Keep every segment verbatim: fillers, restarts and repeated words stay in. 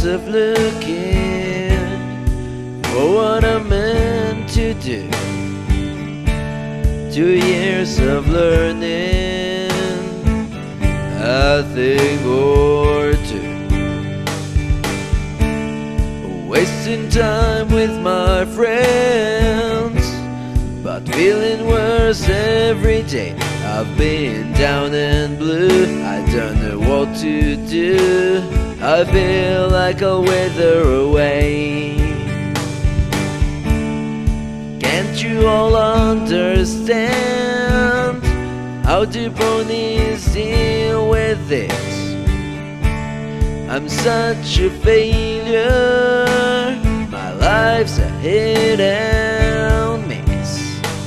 of looking for what I'm meant to do. Two years of learning a thing or two. Wasting time with my friends, but feeling worse every day. I've been down and blue, I don't know what to do. I feel like I'll wither away. Can't you all understand how do ponies deal with this? I'm such a failure, my life's a hit and miss.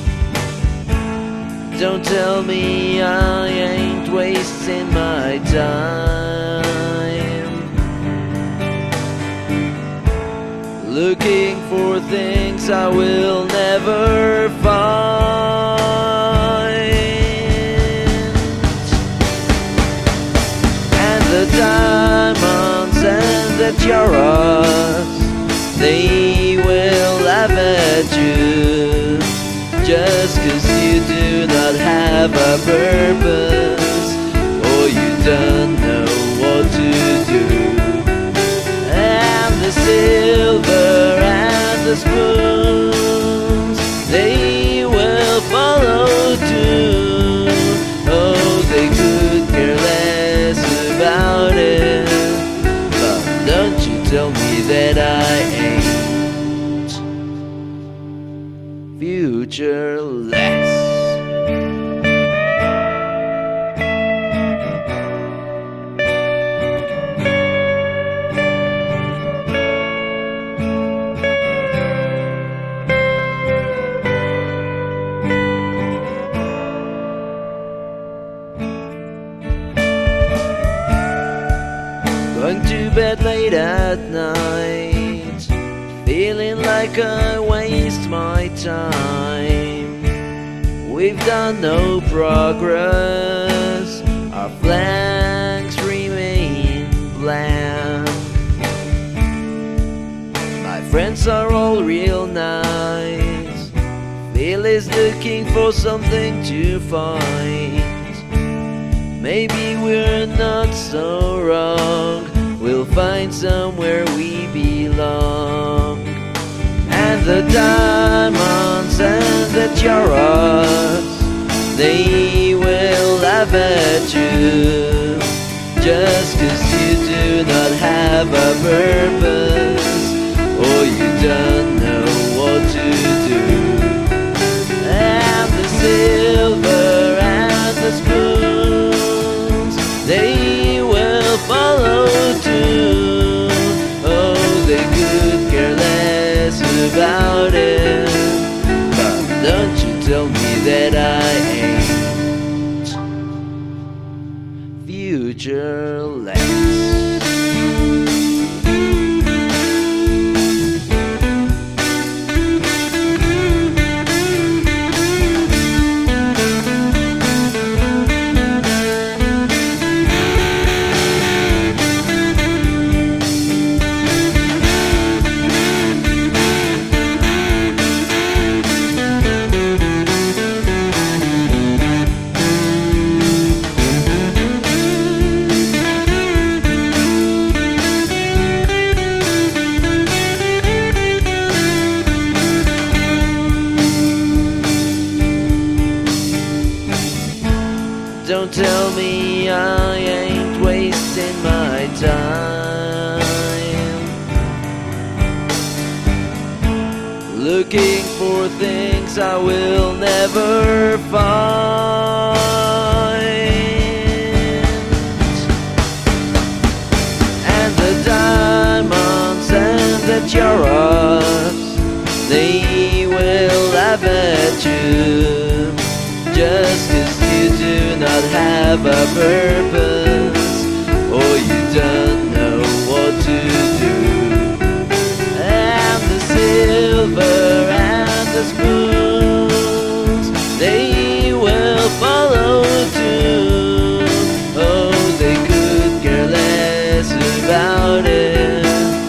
Don't tell me I ain't wasting my time, looking for things I will never find. And the diamonds and the tiaras, they will laugh at you, just 'cause you do not have a purpose, or you don't know what to do. And the silver and the spoons, they will follow too. Oh, they could care less about it, but don't you tell me that I ain't futureless. Going to bed late at night, feeling like I waste my time. We've done no progress, our flanks remain blank. My friends are all real nice, Phil is looking for something to find. Maybe we're not so wrong, we'll find somewhere we belong. And the diamonds and the tiaras, they will laugh at you, just 'cause you do not have a purpose, or you don't know what to do. And the silver and the spoons, they will follow too. Oh, they could care less about it, but don't you tell me that I ain't futureless. Don't tell me I ain't wasting my time, looking for things I will never find. And the diamonds and the tiaras, they will laugh at you, just 'cause you do not have a purpose, or you don't know what to do. And the silver and the spoons, they will follow too. Oh, they could care less about it,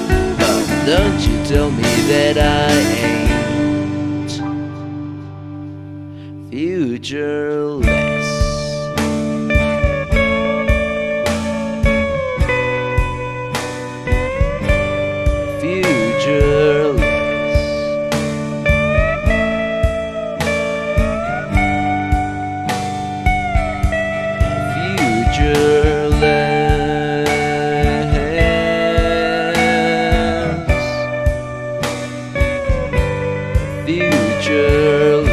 futureless. Futureless. Futureless. Futureless.